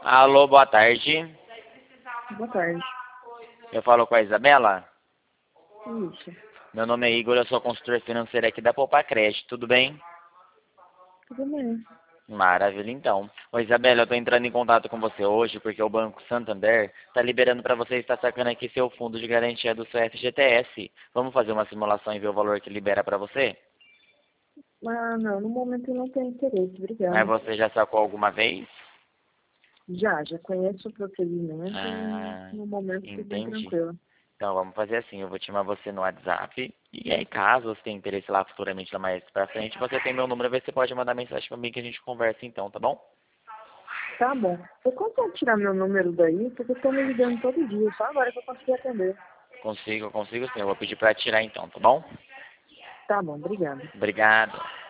Alô, boa tarde. Boa tarde. Eu falo com a Isabela. Isso. Meu nome é Igor, eu sou consultor financeiro aqui da Poupa Crédito, tudo bem? Tudo bem. Maravilha, então. Ô, Isabela, eu tô entrando em contato com você hoje porque o Banco Santander tá liberando para você estar sacando aqui seu fundo de garantia do seu FGTS. Vamos fazer uma simulação e ver o valor que libera para você? Ah, não. No momento eu não tenho interesse. Mas Obrigada. você já sacou alguma vez? Já conheço o procedimento e Ah, no momento estou bem entendi. tranquila. Então vamos fazer assim, eu vou te chamar você no WhatsApp. E aí, caso você tenha interesse lá futuramente, lá mais pra frente, você tem meu número, você pode mandar mensagem pra mim que a gente conversa então, tá bom? Tá bom. Você consegue tirar meu número daí? Porque estão me ligando todo dia. Só agora que eu consegui atender. Consigo sim, eu vou pedir pra tirar então, tá bom? Tá bom. Obrigada. Obrigado.